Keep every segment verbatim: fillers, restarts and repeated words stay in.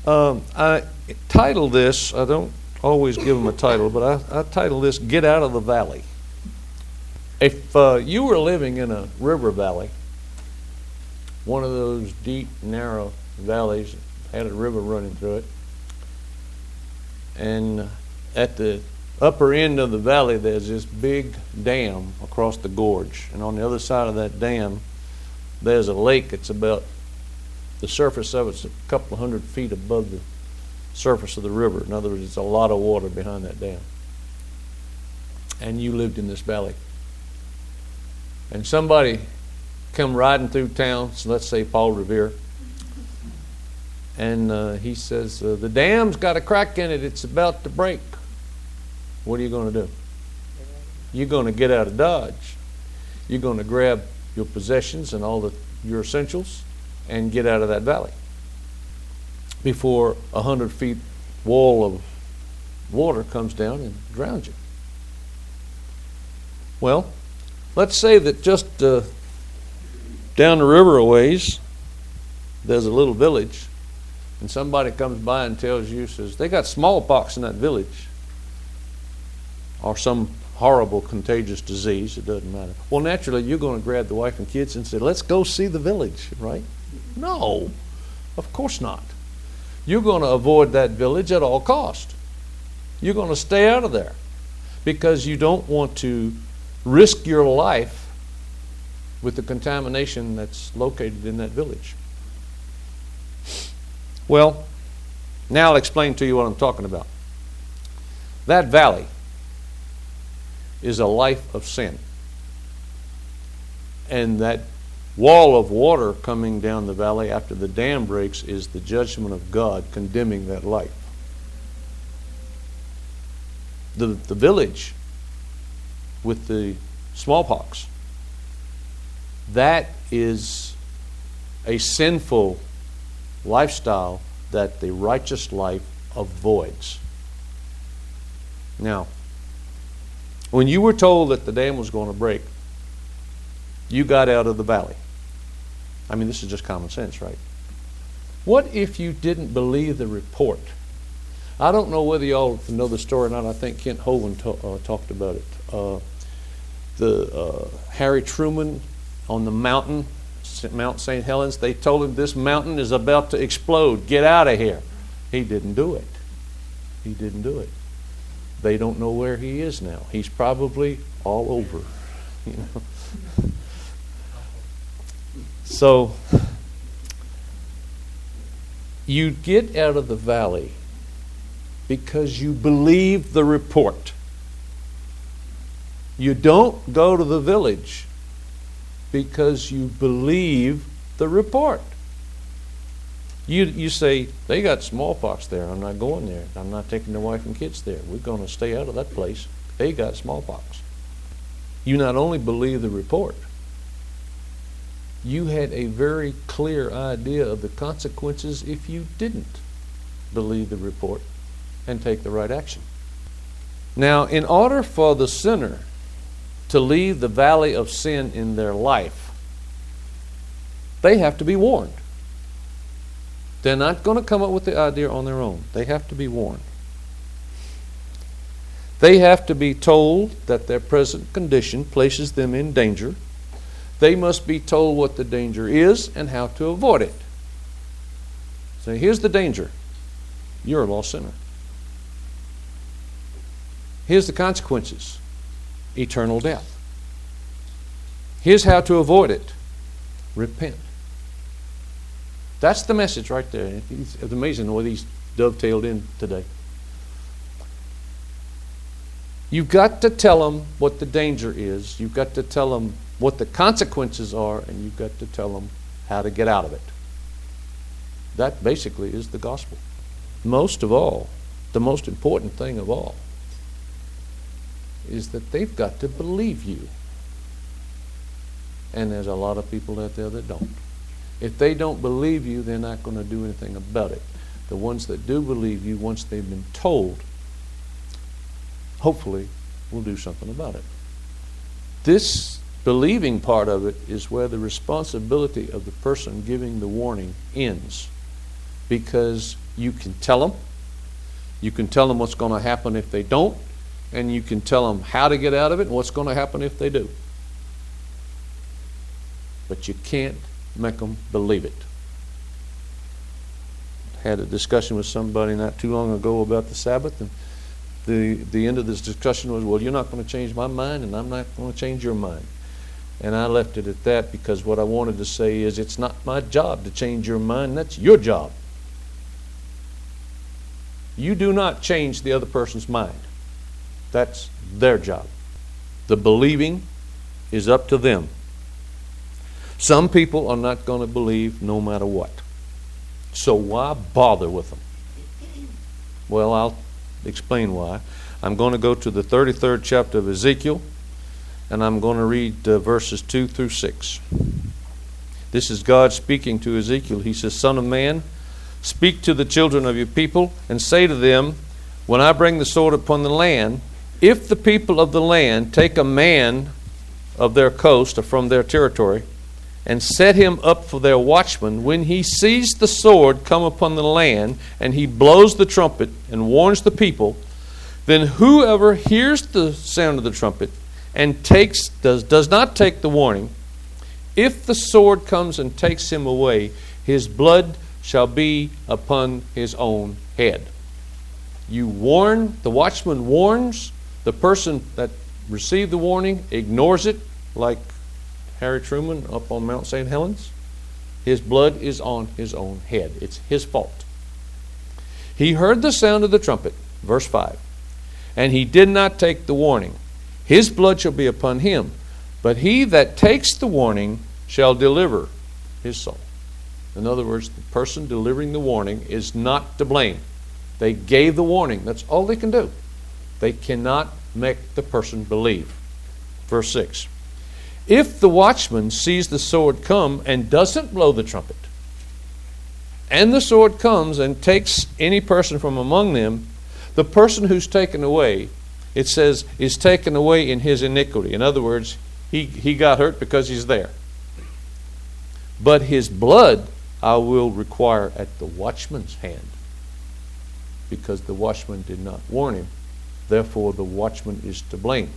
Um, I titled this, I don't always give them a title, but I, I titled this, Get Out of the Valley. If uh, you were living in a river valley, one of those deep, narrow valleys, had a river running through it, and at the upper end of the valley there's this big dam across the gorge, and on the other side of that dam there's a lake that's about, the surface of it's a couple of hundred feet above the surface of the river. In other words, it's a lot of water behind that dam. And you lived in this valley. And somebody come riding through town, so let's say Paul Revere, and uh, he says, uh, the dam's got a crack in it, it's about to break. What are you going to do? You're going to get out of Dodge. You're going to grab your possessions and all the your essentials and get out of that valley before a hundred feet wall of water comes down and drowns you. Well, let's say that just uh, down the river a ways there's a little village, and somebody comes by and tells you, says, they got smallpox in that village, or some horrible contagious disease, it doesn't matter. Well, naturally, you're going to grab the wife and kids and say, let's go see the village, right? No, of course not. You're going to avoid that village at all cost. You're going to stay out of there because you don't want to risk your life with the contamination that's located in that village. Well, now I'll explain to you what I'm talking about. That valley is a life of sin. And that wall of water coming down the valley after the dam breaks is the judgment of God condemning that life. The, the village with the smallpox, that is a sinful lifestyle that the righteous life avoids. Now, when you were told that the dam was going to break, you got out of the valley. I mean, this is just common sense, right? What if you didn't believe the report? I don't know whether y'all know the story or not. I think Kent Hovind to, uh, talked about it. Uh, the uh, Harry Truman on the mountain, Mount Saint Helens, they told him this mountain is about to explode. Get out of here. He didn't do it. He didn't do it. They don't know where he is now. He's probably all over. You know. So you get out of the valley because you believe the report. You don't go to the village because you believe the report. You you say, they got smallpox there. I'm not going there. I'm not taking the wife and kids there. We're going to stay out of that place. They got smallpox. You not only believe the report, you had a very clear idea of the consequences if you didn't believe the report and take the right action. Now, in order for the sinner to leave the valley of sin in their life, they have to be warned. They're not going to come up with the idea on their own. They have to be warned. They have to be told that their present condition places them in danger. They must be told what the danger is and how to avoid it. So here's the danger. You're a lost sinner. Here's the consequences. Eternal death. Here's how to avoid it. Repent. That's the message right there. It's amazing the way these dovetailed in today. You've got to tell them what the danger is. You've got to tell them what the consequences are, and you've got to tell them how to get out of it. That basically is the gospel. Most of all, the most important thing of all, is that they've got to believe you. And there's a lot of people out there that don't. If they don't believe you, they're not going to do anything about it. The ones that do believe you, once they've been told, hopefully will do something about it. This believing part of it is where the responsibility of the person giving the warning ends. because you can tell them. You can tell them what's going to happen if they don't, and you can tell them how to get out of it and what's going to happen if they do. But you can't make them believe it. I had a discussion with somebody not too long ago about the Sabbath, and the, the end of this discussion was, well, you're not going to change my mind, and I'm not going to change your mind. And I left it at that, because what I wanted to say is, it's not my job to change your mind. That's your job. You do not change the other person's mind. That's their job. The believing is up to them. Some people are not going to believe no matter what. So why bother with them? Well, I'll explain why. I'm going to go to the thirty-third chapter of Ezekiel, and I'm going to read uh, verses two through six. This is God speaking to Ezekiel. He says, Son of man, speak to the children of your people, and say to them, when I bring the sword upon the land, if the people of the land take a man of their coast or from their territory, and set him up for their watchman, when he sees the sword come upon the land, and he blows the trumpet and warns the people, then whoever hears the sound of the trumpet and takes does, does not take the warning, if the sword comes and takes him away, his blood shall be upon his own head. You warn, the watchman warns, the person that received the warning ignores it, like Harry Truman up on Mount Saint Helens. His blood is on his own head. It's his fault. He heard the sound of the trumpet, verse five, and he did not take the warning. His blood shall be upon him, but he that takes the warning shall deliver his soul. In other words, the person delivering the warning is not to blame. They gave the warning. That's all they can do. They cannot make the person believe. Verse six. If the watchman sees the sword come and doesn't blow the trumpet, and the sword comes and takes any person from among them, the person who's taken away, it says, is taken away in his iniquity. In other words, he, he got hurt because he's there. But his blood I will require at the watchman's hand, because the watchman did not warn him. Therefore, the watchman is to blame.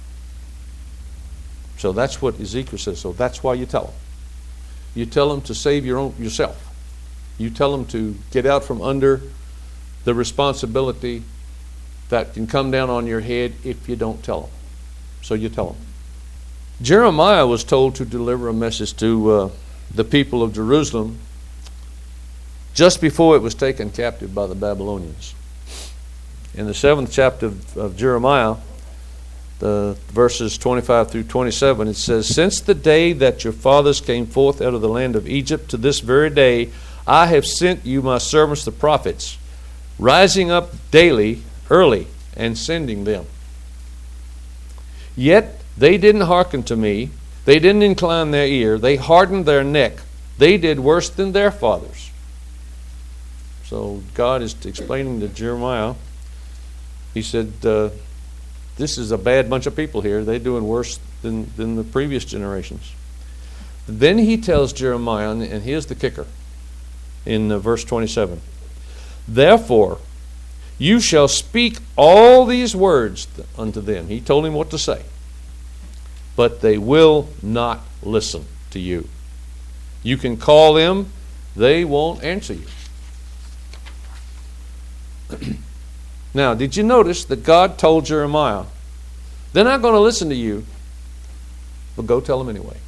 So that's what Ezekiel says. So that's why you tell them. You tell them to save your own yourself. You tell them to get out from under the responsibility that can come down on your head if you don't tell them. So you tell them. Jeremiah was told to deliver a message to uh, the people of Jerusalem just before it was taken captive by the Babylonians. In the seventh chapter of, of Jeremiah, the verses twenty-five through twenty-seven, it says, Since the day that your fathers came forth out of the land of Egypt to this very day, I have sent you my servants the prophets, rising up daily early and sending them. Yet they didn't hearken to me. They didn't incline their ear. They hardened their neck. They did worse than their fathers. So God is explaining to Jeremiah. He said, uh, this is a bad bunch of people here. They're doing worse than, than the previous generations. Then he tells Jeremiah, and here's the kicker, in uh, verse twenty-seven. Therefore, you shall speak all these words unto them. He told him what to say. But they will not listen to you. You can call them, they won't answer you. Now, did you notice that God told Jeremiah, they're not going to listen to you, but go tell them anyway.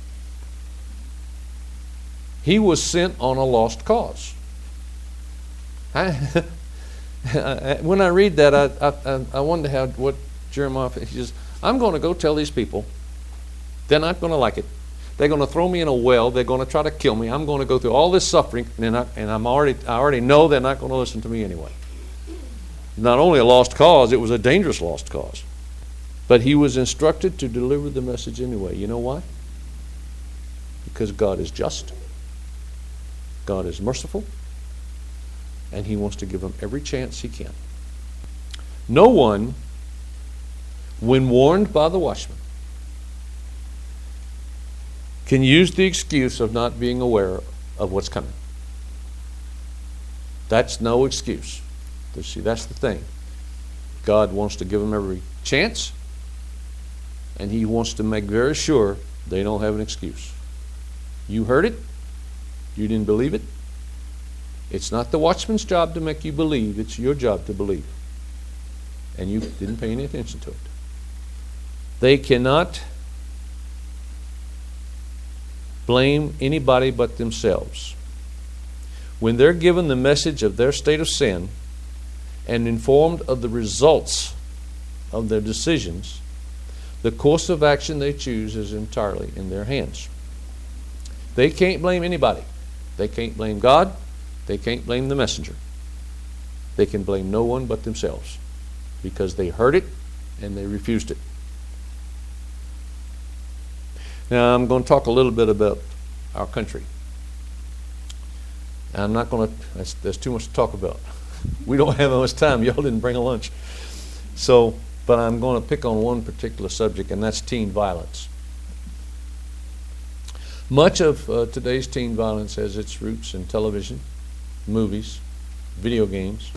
He was sent on a lost cause. I, when I read that, I, I, I wonder how what Jeremiah, he says, I'm going to go tell these people. They're not going to like it. They're going to throw me in a well. They're going to try to kill me. I'm going to go through all this suffering, and, not, and I'm already, I already know they're not going to listen to me anyway. Not only a lost cause, it was a dangerous lost cause. But he was instructed to deliver the message anyway. You know why? Because God is just. God is merciful. And he wants to give them every chance he can. No one, when warned by the watchman, can use the excuse of not being aware of what's coming. That's no excuse. See, that's the thing. God wants to give them every chance, and He wants to make very sure they don't have an excuse. You heard it. You didn't believe it. It's not the watchman's job to make you believe. It's your job to believe. And you didn't pay any attention to it. They cannot blame anybody but themselves. When they're given the message of their state of sin and informed of the results of their decisions, the course of action they choose is entirely in their hands. They can't blame anybody. They can't blame God. They can't blame the messenger. They can blame no one but themselves because they heard it and they refused it. Now I'm going to talk a little bit about our country. I'm not going to, there's too much to talk about. We don't have much time. Y'all didn't bring a lunch. So, but I'm going to pick on one particular subject, and that's teen violence. Much of uh, today's teen violence has its roots in television, movies, video games.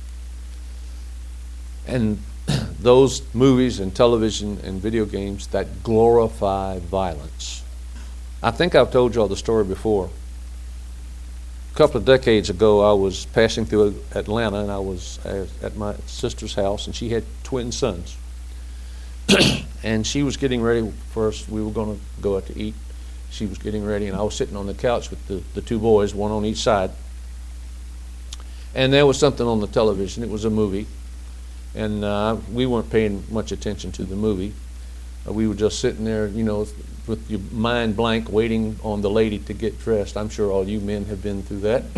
And those movies and television and video games that glorify violence. I think I've told you all the story before. A couple of decades ago, I was passing through Atlanta, and I was at my sister's house, and she had twin sons. And she was getting ready for us. We were going to go out to eat. She was getting ready, and I was sitting on the couch with the, the two boys, one on each side. And there was something on the television. It was a movie. And uh, we weren't paying much attention to the movie. Uh, we were just sitting there, you know, with your mind blank, waiting on the lady to get dressed. I'm sure all you men have been through that.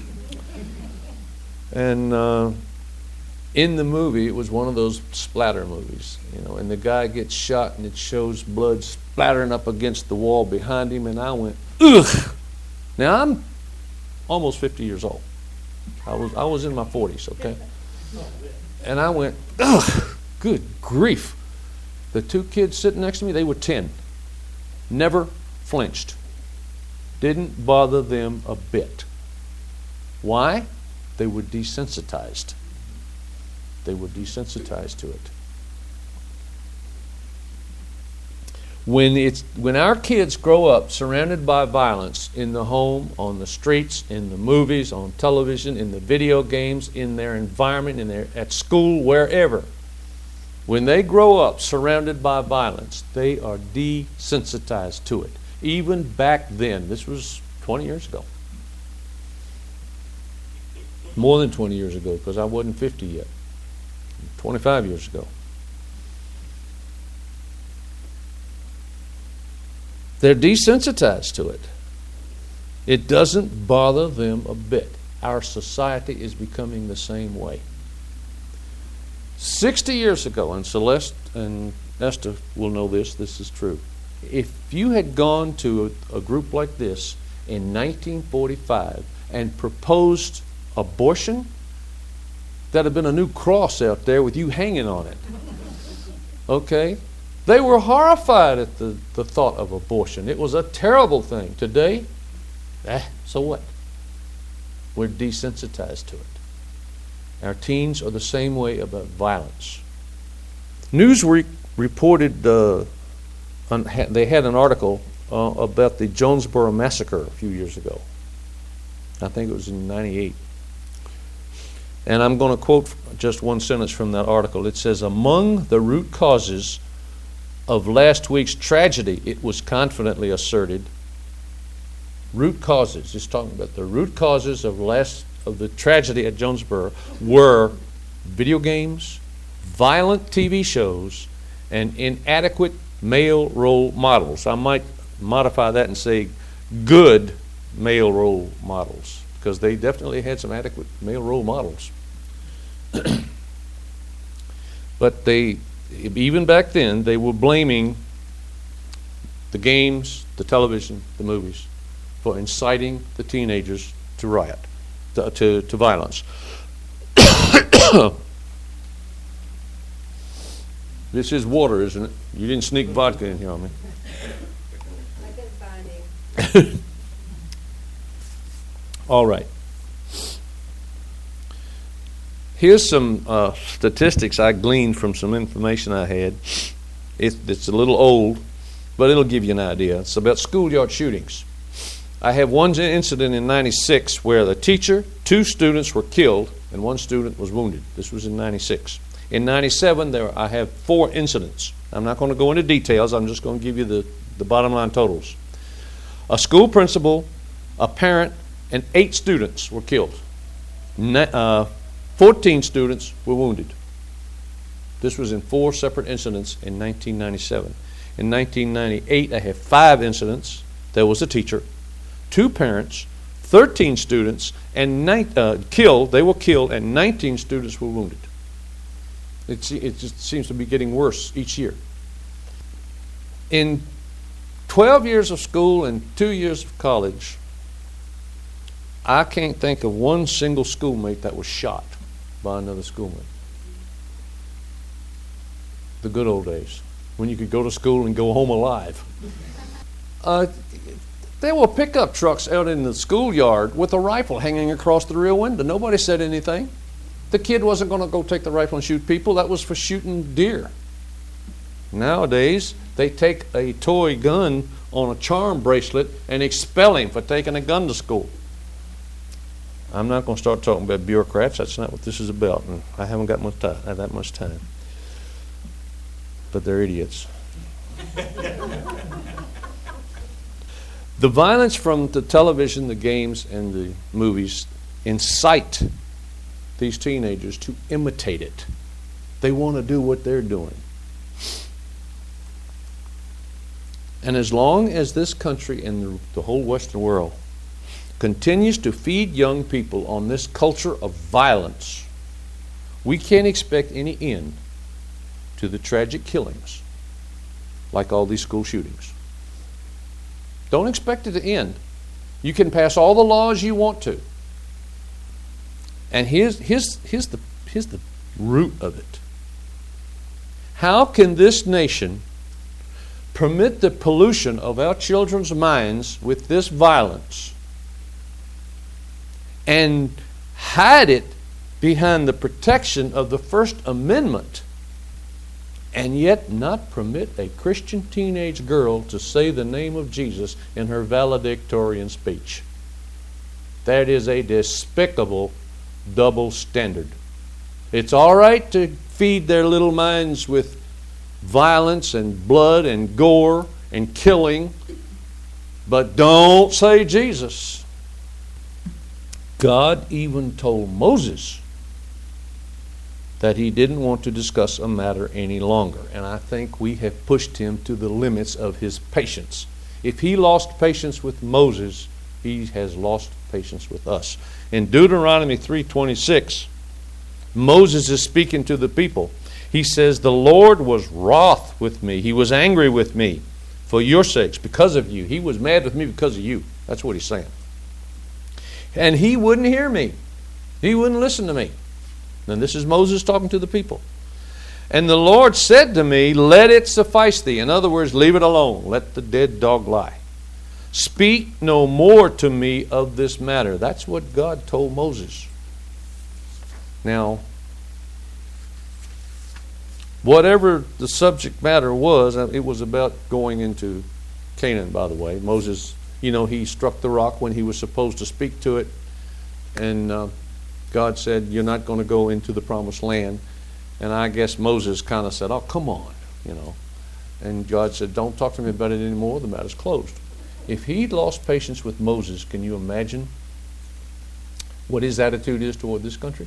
And uh, in the movie, it was one of those splatter movies, you know, and the guy gets shot, and it shows blood splattering up against the wall behind him, and I went, ugh! Now, I'm almost fifty years old. I was I was in my forties, okay? And I went, ugh, good grief. The two kids sitting next to me, they were ten. Never flinched. Didn't bother them a bit. Why? They were desensitized. They were desensitized to it. When it's when our kids grow up surrounded by violence in the home, on the streets, in the movies, on television, in the video games, in their environment, in their at school, wherever, when they grow up surrounded by violence, they are desensitized to it. Even back then, this was twenty years ago. More than twenty years ago, because I wasn't fifty yet. twenty-five years ago. They're desensitized to it. It doesn't bother them a bit. Our society is becoming the same way. Sixty years ago, and Celeste and Esther will know this, this is true. If you had gone to a, a group like this in nineteen forty-five and proposed abortion, that'd have been a new cross out there with you hanging on it. Okay? They were horrified at the, the thought of abortion. It was a terrible thing. Today, eh, so what? We're desensitized to it. Our teens are the same way about violence. Newsweek reported, uh, on, ha, they had an article uh, about the Jonesboro Massacre a few years ago. I think it was in ninety-eight. And I'm going to quote just one sentence from that article. It says, among the root causes of last week's tragedy, it was confidently asserted, root causes, it's talking about the root causes of last of the tragedy at Jonesboro were video games, violent T V shows, and inadequate male role models. I might modify that and say good male role models, because they definitely had some adequate male role models. But they, even back then, they were blaming the games, the television, the movies, for inciting the teenagers to riot, to, to, to violence. This is water, isn't it? You didn't sneak vodka in here on me. I can find him. All right. Here's some uh, statistics I gleaned from some information I had. It, it's a little old, but it'll give you an idea. It's about schoolyard shootings. I have one incident in ninety-six where the teacher, two students were killed, and one student was wounded. This was in ninety-six. In ninety-seven, there I have four incidents. I'm not going to go into details. I'm just going to give you the, the bottom line totals. A school principal, a parent, and eight students were killed. Ne- uh, fourteen students were wounded. This was in four separate incidents in nineteen ninety-seven. In nineteen ninety-eight, I have five incidents. There was a teacher, two parents, thirteen students, and nine, uh, killed. They were killed, and nineteen students were wounded. It, it just seems to be getting worse each year. In twelve years of school and two years of college, I can't think of one single schoolmate that was shot by another schoolmate. The good old days, when you could go to school and go home alive. Uh, there were pickup trucks out in the schoolyard with a rifle hanging across the rear window. Nobody said anything. The kid wasn't going to go take the rifle and shoot people. That was for shooting deer. Nowadays, they take a toy gun on a charm bracelet and expel him for taking a gun to school. I'm not going to start talking about bureaucrats. That's not what this is about, and I haven't got much time, that much time. But they're idiots. The violence from the television, the games, and the movies incite these teenagers to imitate it. They want to do what they're doing. And as long as this country and the, the whole Western world continues to feed young people on this culture of violence, we can't expect any end to the tragic killings like all these school shootings. Don't expect it to end. You can pass all the laws you want to. And here's, here's, here's, the, here's the root of it. How can this nation permit the pollution of our children's minds with this violence and hide it behind the protection of the First Amendment, and yet not permit a Christian teenage girl to say the name of Jesus in her valedictorian speech? That is a despicable double standard. It's all right to feed their little minds with violence and blood and gore and killing, but don't say Jesus. God even told Moses that he didn't want to discuss a matter any longer. And I think we have pushed him to the limits of his patience. If he lost patience with Moses, he has lost patience with us. In Deuteronomy three twenty-six, Moses is speaking to the people. He says, "The Lord was wroth with me. He was angry with me for your sakes, because of you." He was mad with me because of you. That's what he's saying. And he wouldn't hear me. He wouldn't listen to me. And this is Moses talking to the people. "And the Lord said to me, let it suffice thee." In other words, leave it alone. Let the dead dog lie. "Speak no more to me of this matter." That's what God told Moses. Now, whatever the subject matter was, it was about going into Canaan, by the way. Moses, you know, he struck the rock when he was supposed to speak to it. And uh, God said, "You're not going to go into the promised land." And I guess Moses kind of said, "Oh, come on," you know. And God said, "Don't talk to me about it anymore. The matter's closed." If he'd lost patience with Moses, can you imagine what his attitude is toward this country?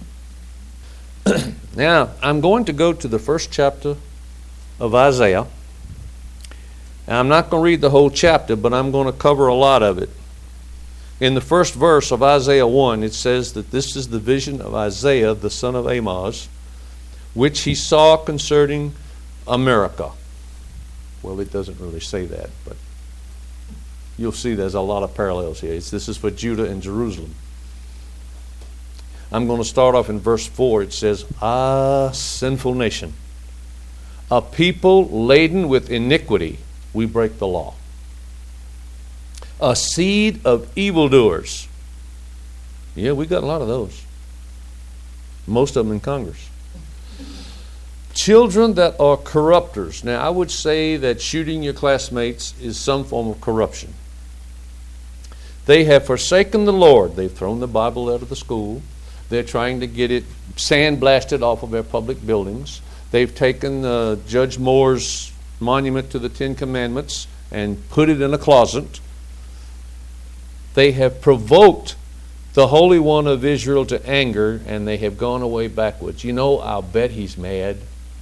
Now, I'm going to go to the first chapter of Isaiah. And I'm not going to read the whole chapter, but I'm going to cover a lot of it. In the first verse of Isaiah one, it says that this is the vision of Isaiah, the son of Amoz, which he saw concerning America. Well, it doesn't really say that, but you'll see there's a lot of parallels here. It's, this is for Judah and Jerusalem. I'm going to start off in verse four. It says, "Ah, sinful nation, a people laden with iniquity, we break the law. A seed of evildoers." Yeah, we got a lot of those. most of them in Congress. Children that are corrupters. Now, I would say that shooting your classmates is some form of corruption. They have forsaken the Lord. They've thrown the Bible out of the school. They're trying to get it sandblasted off of their public buildings. They've taken uh, Judge Moore's monument to the Ten Commandments and put it in a closet. They have provoked the Holy One of Israel to anger, and they have gone away backwards. You know, I'll bet he's mad.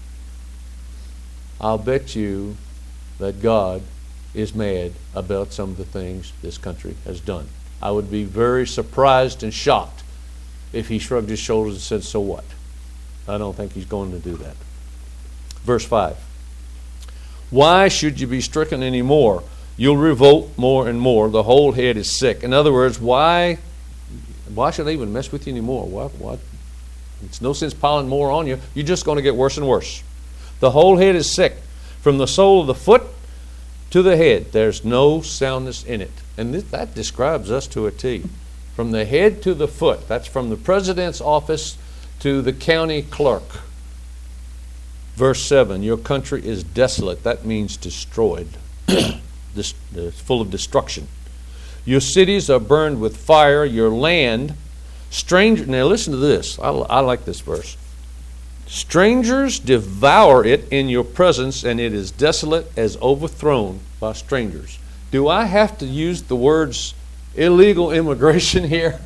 I'll bet you that God is mad about some of the things this country has done. I would be very surprised and shocked if he shrugged his shoulders and said, so what? I don't think he's going to do that. Verse five. Why should you be stricken any more? You'll revolt more and more. The whole head is sick. In other words, why why should I even mess with you anymore? What what it's no sense piling more on you. You're just going to get worse and worse. The whole head is sick. From the sole of the foot to the head, there's no soundness in it. And this, that describes us to a T. From the head to the foot. That's from the president's office to the county clerk. Verse seven, your country is desolate. That means destroyed. This, uh, full of destruction. Your cities are burned with fire. Your land, stranger. Now listen to this. I, I like this verse. Strangers devour it in your presence, and it is desolate as overthrown by strangers. Do I have to use the words illegal immigration here?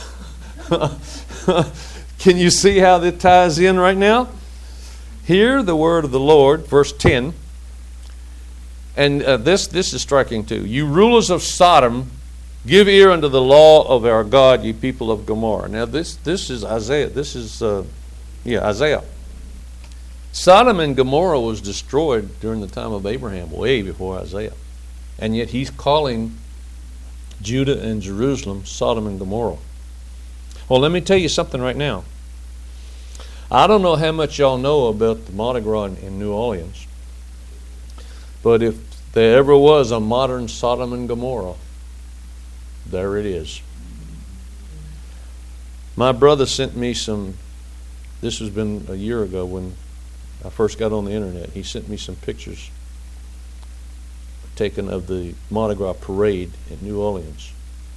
Can you see how that ties in right now? Hear the word of the Lord, verse ten. And uh, this, this is striking too. You rulers of Sodom, give ear unto the law of our God, ye people of Gomorrah. Now this, this is Isaiah. This is... Uh, Yeah, Isaiah. Sodom and Gomorrah was destroyed during the time of Abraham, way before Isaiah. And yet he's calling Judah and Jerusalem Sodom and Gomorrah. Well, let me tell you something right now. I don't know how much y'all know about the Mardi Gras in, in New Orleans, but if there ever was a modern Sodom and Gomorrah, there it is. My brother sent me some... This has been a year ago when I first got on the internet. He sent me some pictures taken of the Mardi Gras parade in New Orleans.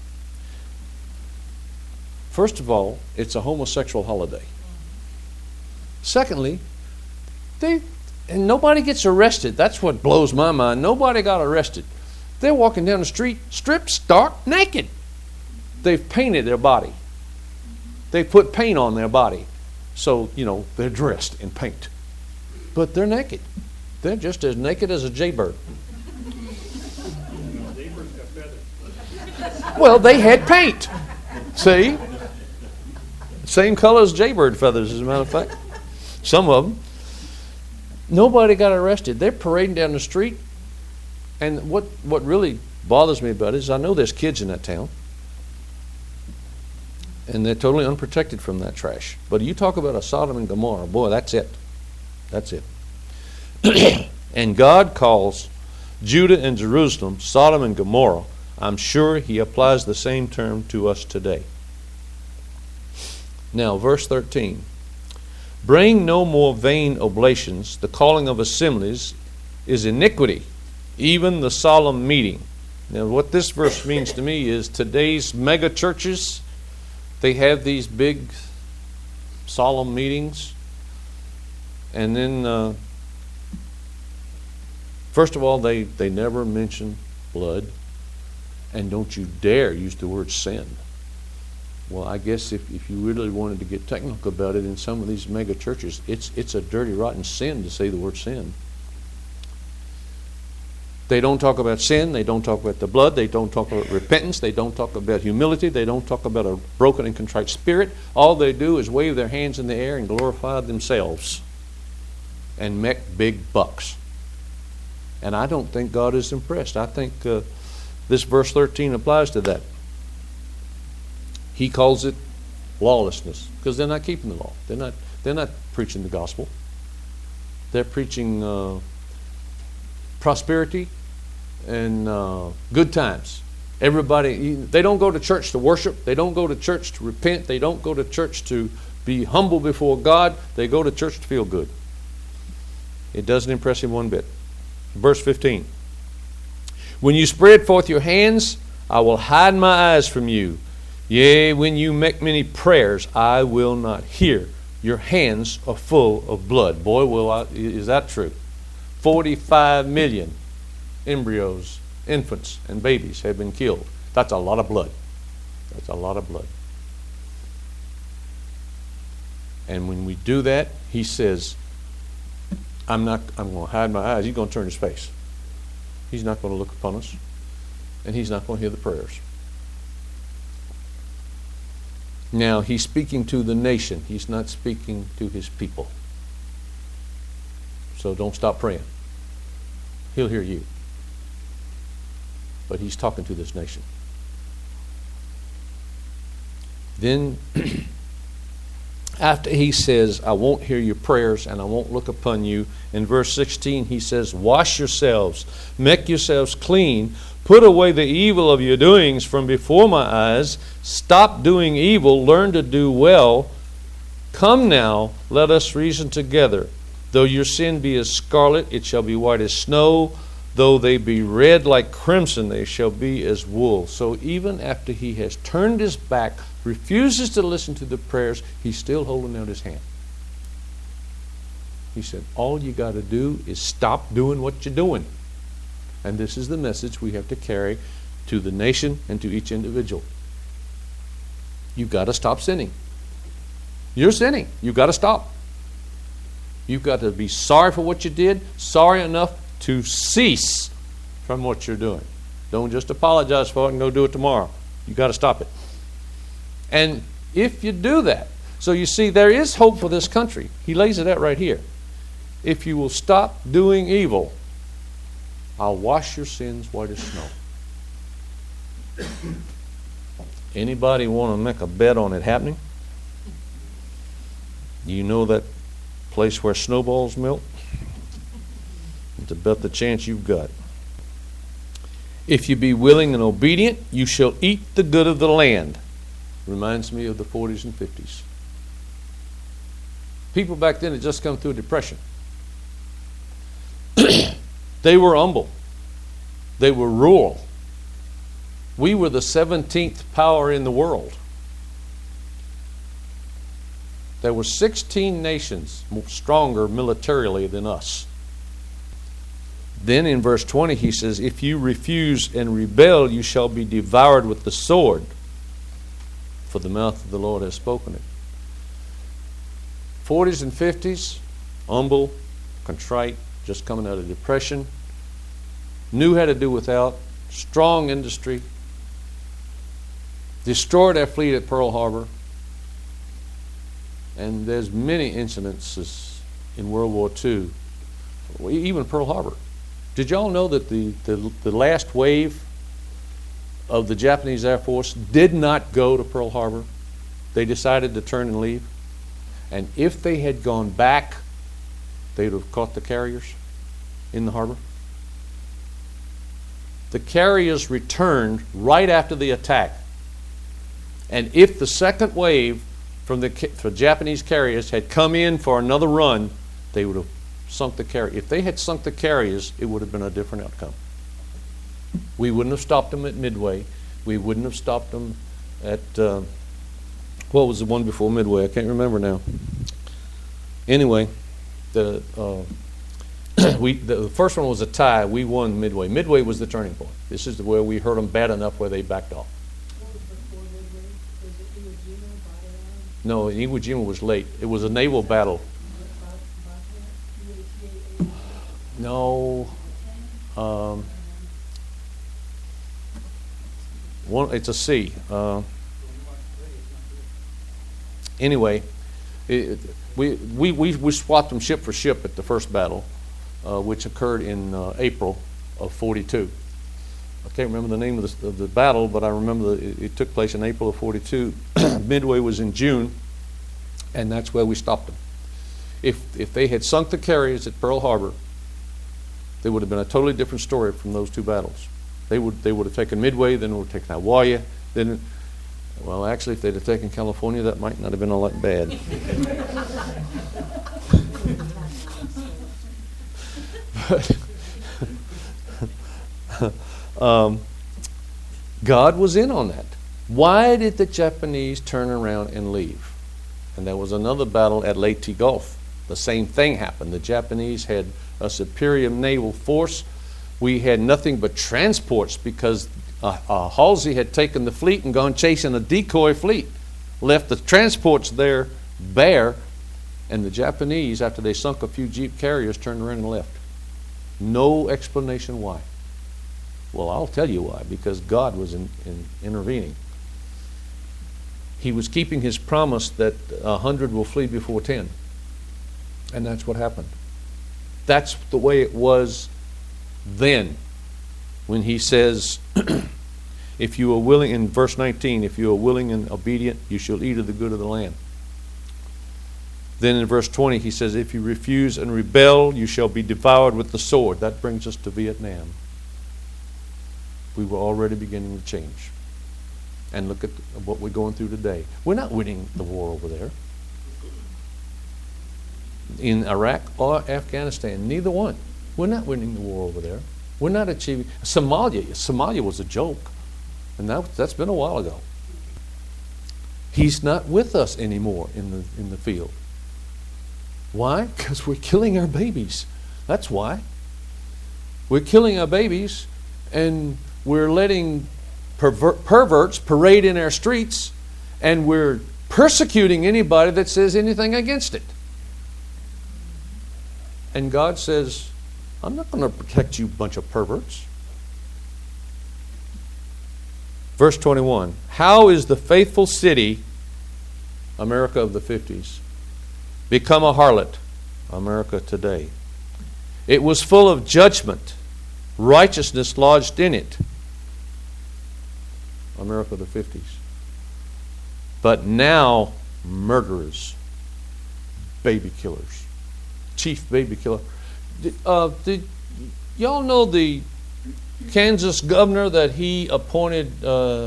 First of all, it's a homosexual holiday. Secondly, they and nobody gets arrested. That's what blows my mind. Nobody got arrested. They're walking down the street, stripped, stark, naked. They've painted their body. They put paint on their body. So, you know, they're dressed in paint. But they're naked. They're just as naked as a jaybird. Well, they had paint. See? Same color as jaybird feathers, as a matter of fact. Some of them. Nobody got arrested. They're parading down the street. And what, what really bothers me about it is I know there's kids in that town. And they're totally unprotected from that trash. But you talk about a Sodom and Gomorrah, boy, that's it. That's it. And God calls Judah and Jerusalem Sodom and Gomorrah. I'm sure he applies the same term to us today. Now, verse thirteen. Bring no more vain oblations. The calling of assemblies is iniquity, even the solemn meeting. Now, what this verse means to me is today's mega churches, they have these big solemn meetings. And then, uh, first of all, they, they never mention blood. And don't you dare use the word sin. Well, I guess if, if you really wanted to get technical about it, in some of these mega churches, it's it's a dirty, rotten sin to say the word sin. They don't talk about sin. They don't talk about the blood. They don't talk about repentance. They don't talk about humility. They don't talk about a broken and contrite spirit. All they do is wave their hands in the air and glorify themselves and make big bucks. And I don't think God is impressed. I think uh, this verse thirteen applies to that. He calls it lawlessness because they're not keeping the law. They're not. They're not preaching the gospel. They're preaching uh, prosperity and uh, good times. Everybody. They don't go to church to worship. They don't go to church to repent. They don't go to church to be humble before God. They go to church to feel good. It doesn't impress him one bit. Verse fifteen. When you spread forth your hands, I will hide my eyes from you. Yea, when you make many prayers, I will not hear. Your hands are full of blood. Boy, will I, is that true? forty-five million embryos, infants, and babies have been killed. That's a lot of blood. That's a lot of blood. And when we do that, he says, I'm not, I'm going to hide my eyes. He's going to turn his face. He's not going to look upon us. And he's not going to hear the prayers. Now, he's speaking to the nation. He's not speaking to his people. So don't stop praying. He'll hear you. But he's talking to this nation. Then, after he says, I won't hear your prayers and I won't look upon you, in verse sixteen he says, wash yourselves, make yourselves clean, put away the evil of your doings from before my eyes, stop doing evil, learn to do well. Come now, let us reason together. Though your sin be as scarlet, it shall be white as snow. Though they be red like crimson, they shall be as wool. So even after he has turned his back, refuses to listen to the prayers, he's still holding out his hand. He said, all you got to do is stop doing what you're doing. And this is the message we have to carry to the nation and to each individual. You've got to stop sinning. You're sinning. You've got to stop. You've got to be sorry for what you did, sorry enough to cease from what you're doing. Don't just apologize for it and go do it tomorrow. You've got to stop it. And if you do that, so you see, there is hope for this country. He lays it out right here. If you will stop doing evil, I'll wash your sins white as snow. Anybody want to make a bet on it happening? You know that place where snowballs melt? It's about the chance you've got. If you be willing and obedient, you shall eat the good of the land. Reminds me of the forties and fifties. People back then had just come through a depression. They were humble. They were rural. We were the seventeenth power in the world. There were sixteen nations stronger militarily than us. Then in verse twenty he says, if you refuse and rebel, you shall be devoured with the sword, for the mouth of the Lord has spoken it. forties and fifties, humble, contrite, just coming out of depression, knew how to do without, strong industry, destroyed our fleet at Pearl Harbor. And there's many incidences in World War Two, even Pearl Harbor. Did y'all know that the, the, the last wave of the Japanese Air Force did not go to Pearl Harbor? They decided to turn and leave. And if they had gone back, they would have caught the carriers in the harbor. The carriers returned right after the attack. And if the second wave from the, the Japanese carriers had come in for another run, they would have sunk the carrier. If they had sunk the carriers, it would have been a different outcome. We wouldn't have stopped them at Midway. We wouldn't have stopped them at, uh, what was the one before Midway? I can't remember now. Anyway, the, uh, we, the, the first one was a tie. We won Midway. Midway was the turning point. This is where we hurt them bad enough where they backed off. No, Iwo Jima was late. It was a naval battle. No. Um, one, it's a C. Uh, anyway, it, we, we, we, we swapped them ship for ship at the first battle, uh, which occurred in uh, April of forty-two. I can't remember the name of the, of the battle, but I remember that it, it took place in April of forty-two. Midway was in June, and that's where we stopped them. If if they had sunk the carriers at Pearl Harbor, there would have been a totally different story from those two battles. They would they would have taken Midway, then would have taken Hawaii, then Well, actually, if they'd have taken California, that might not have been all that bad. but um, God was in on that. Why did the Japanese turn around and leave? And there was another battle at Leyte Gulf. The same thing happened. The Japanese had a superior naval force. We had nothing but transports because uh, uh, Halsey had taken the fleet and gone chasing a decoy fleet, left the transports there bare, and the Japanese, after they sunk a few jeep carriers, turned around and left. No explanation why. Well, I'll tell you why, because God was in, in intervening. He was keeping his promise that a hundred will flee before ten. And that's what happened. That's the way it was then, when he says, if you are willing, in verse nineteen, if you are willing and obedient, you shall eat of the good of the land. Then in verse twenty, he says, if you refuse and rebel, you shall be devoured with the sword. That brings us to Vietnam. We were already beginning to change. And look at what we're going through today. We're not winning the war over there. In Iraq or Afghanistan, neither one. We're not winning the war over there. We're not achieving. Somalia, Somalia was a joke. And that, that's been a while ago. He's not with us anymore in the in the field. Why? Because we're killing our babies. That's why. We're killing our babies, and we're letting perver- perverts parade in our streets, and we're persecuting anybody that says anything against it. And God says, I'm not going to protect you bunch of perverts. Verse twenty-one, how is the faithful city, America of the fifties, become a harlot, America today? It was full of judgment, righteousness lodged in it, America of the fifties. But now, murderers, baby killers, chief baby killer. Uh, did y'all know the Kansas governor that he appointed uh,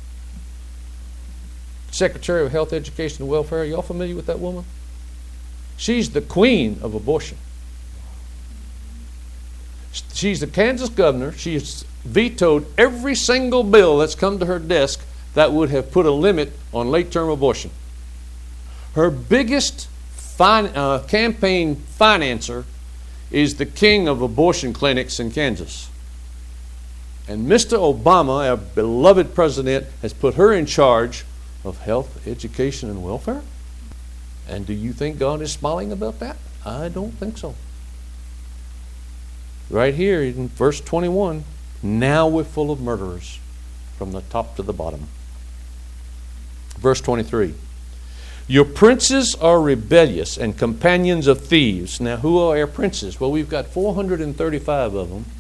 Secretary of Health, Education, and Welfare? Are y'all familiar with that woman? She's the queen of abortion. She's the Kansas governor. She's vetoed every single bill that's come to her desk that would have put a limit on late-term abortion. Her biggest fin- uh, campaign financer is the king of abortion clinics in Kansas. And Mister Obama, our beloved president, has put her in charge of health, education, and welfare. And do you think God is smiling about that? I don't think so. Right here in verse twenty-one, now we're full of murderers from the top to the bottom. Verse twenty-three, your princes are rebellious and companions of thieves. Now, who are our princes? Well, we've got four hundred thirty-five of them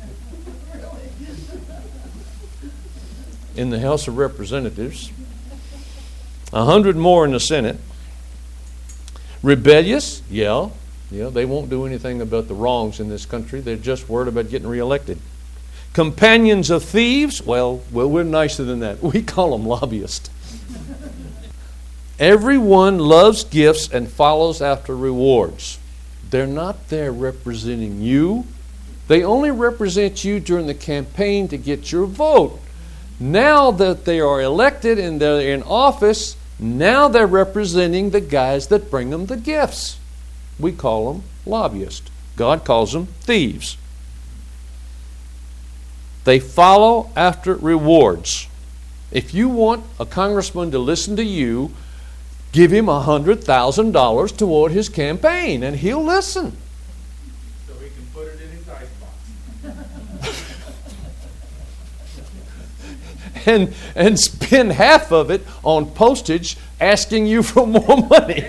in the House of Representatives, one hundred more in the Senate. Rebellious? Yeah. Yeah, they won't do anything about the wrongs in this country. They're just worried about getting reelected. Companions of thieves? Well, well, we're nicer than that. We call them lobbyists. Everyone loves gifts and follows after rewards. They're not there representing you. They only represent you during the campaign to get your vote. Now that they are elected and they're in office, now they're representing the guys that bring them the gifts. We call them lobbyists. God calls them thieves. They follow after rewards. If you want a congressman to listen to you, give him one hundred thousand dollars toward his campaign, and he'll listen. So he can put it in his icebox. and, and spend half of it on postage asking you for more money.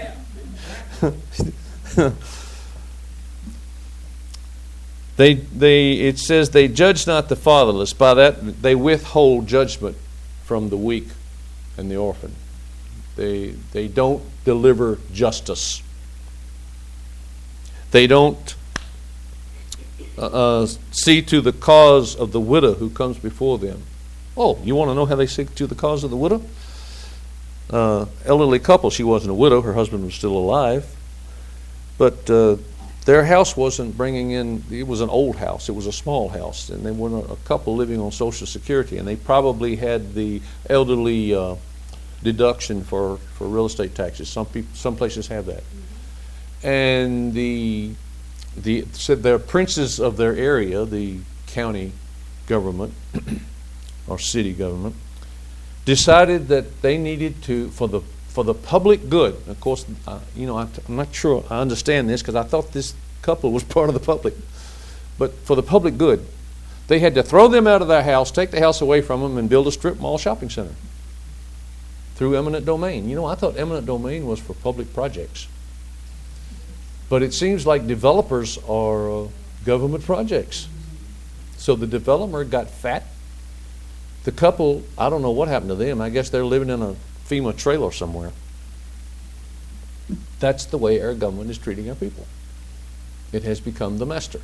they, they, it says they judge not the fatherless. By that, they withhold judgment from the weak and the orphan. They, they don't deliver justice. They don't uh, uh, see to the cause of the widow who comes before them. Oh, you want to know how they see to the cause of the widow? uh, elderly couple. She wasn't a widow. Her husband was still alive. But uh, their house wasn't bringing in, it was an old house. It was a small house. And they were a couple living on Social Security. And they probably had the elderly uh, deduction for, for real estate taxes. Some people, some places have that. And the, the said they're princes of their area, the county government or city government, decided that they needed to, for the for the public good. Of course, uh, you know, I, I'm not sure I understand this because I thought this couple was part of the public. But for the public good, they had to throw them out of their house, take the house away from them, and build a strip mall shopping center through eminent domain. You know, I thought eminent domain was for public projects. But it seems like developers are uh, government projects. So the developer got fat. The couple, I don't know what happened to them. I guess they're living in a FEMA trailer somewhere. That's the way our government is treating our people. It has become the master.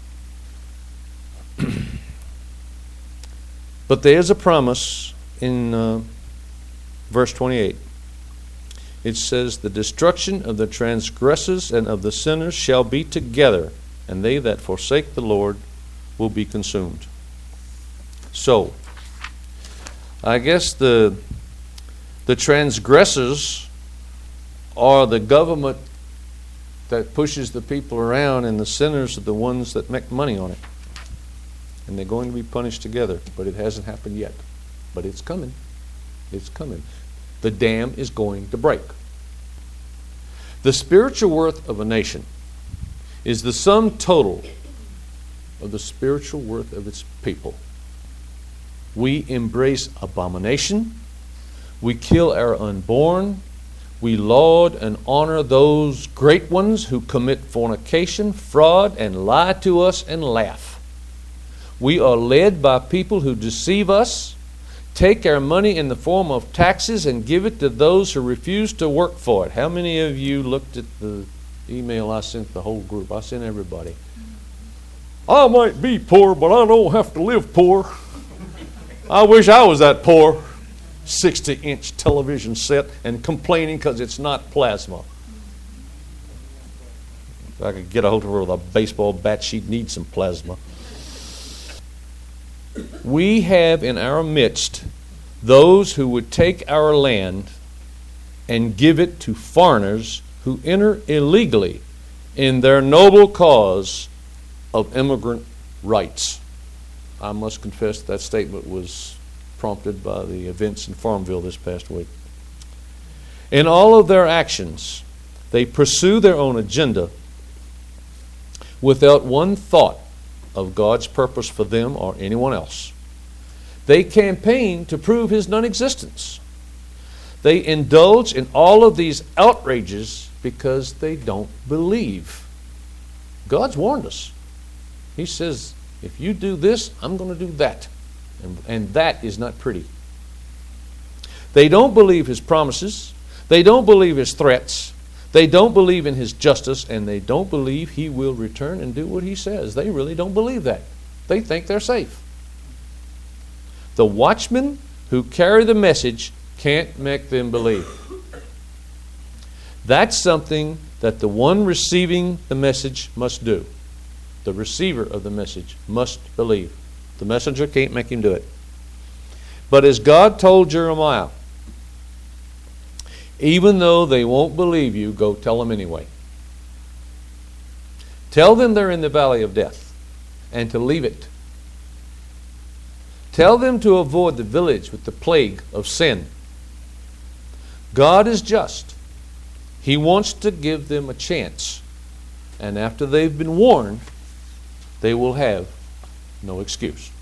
But there's a promise in uh, verse twenty-eight. It says, the destruction of the transgressors and of the sinners shall be together, and they that forsake the Lord will be consumed. So, I guess the the transgressors are the government that pushes the people around, and the sinners are the ones that make money on it. And they're going to be punished together, but it hasn't happened yet. But it's coming. It's coming. The dam is going to break. The spiritual worth of a nation is the sum total of the spiritual worth of its people. We embrace abomination. We kill our unborn. We laud and honor those great ones who commit fornication, fraud, and lie to us and laugh. We are led by people who deceive us, take our money in the form of taxes, and give it to those who refuse to work for it. How many of you looked at the email I sent the whole group? I sent everybody. I might be poor, but I don't have to live poor. I wish I was that poor. sixty-inch television set and complaining because it's not plasma. If I could get a hold of her with a baseball bat, she'd need some plasma. We have in our midst those who would take our land and give it to foreigners who enter illegally in their noble cause of immigrant rights. I must confess that statement was prompted by the events in Farmville this past week. In all of their actions, they pursue their own agenda without one thought of God's purpose for them or anyone else. They campaign to prove His non-existence. They indulge in all of these outrages because they don't believe. God's warned us. He says, if you do this, I'm going to do that. And, and that is not pretty. They don't believe His promises. They don't believe His threats. They don't believe in His justice, and they don't believe He will return and do what He says. They really don't believe that. They think they're safe. The watchmen who carry the message can't make them believe. That's something that the one receiving the message must do. The receiver of the message must believe. The messenger can't make him do it. But as God told Jeremiah, even though they won't believe you, go tell them anyway. Tell them they're in the valley of death and to leave it. Tell them to avoid the village with the plague of sin. God is just. He wants to give them a chance. And after they've been warned, they will have no excuse.